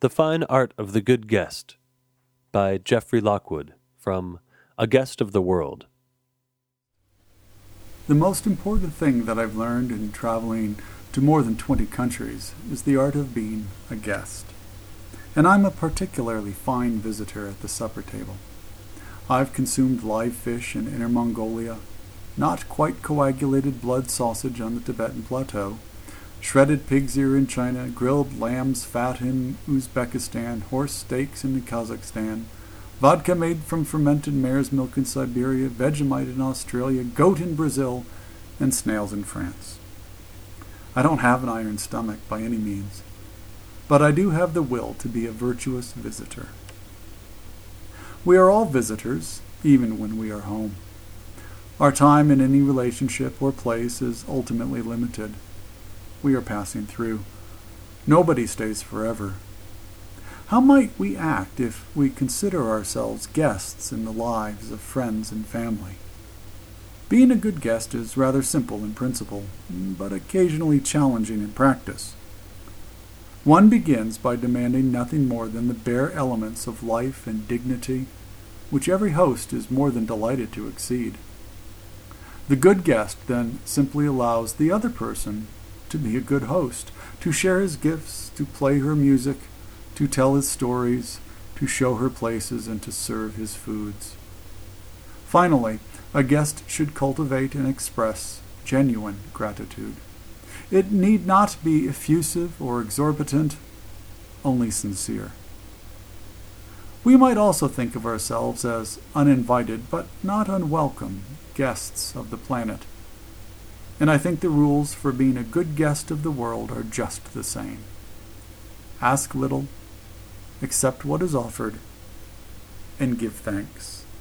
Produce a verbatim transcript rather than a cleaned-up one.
The Fine Art of the Good Guest by Geoffrey Lockwood from A Guest of the World. The most important thing that I've learned in traveling to more than twenty countries is the art of being a guest. And I'm a particularly fine visitor at the supper table. I've consumed live fish in Inner Mongolia, not quite coagulated blood sausage on the Tibetan plateau, shredded pig's ear in China, grilled lamb's fat in Uzbekistan, horse steaks in Kazakhstan, vodka made from fermented mare's milk in Siberia, Vegemite in Australia, goat in Brazil, and snails in France. I don't have an iron stomach by any means, but I do have the will to be a virtuous visitor. We are all visitors, even when we are home. Our time in any relationship or place is ultimately limited. We are passing through. Nobody stays forever. How might we act if we consider ourselves guests in the lives of friends and family? Being a good guest is rather simple in principle, but occasionally challenging in practice. One begins by demanding nothing more than the bare elements of life and dignity, which every host is more than delighted to exceed. The good guest then simply allows the other person to be a good host, to share his gifts, to play her music, to tell his stories, to show her places, and to serve his foods. Finally, a guest should cultivate and express genuine gratitude. It need not be effusive or exorbitant, only sincere. We might also think of ourselves as uninvited but not unwelcome guests of the planet. And I think the rules for being a good guest of the world are just the same. Ask little, accept what is offered, and give thanks.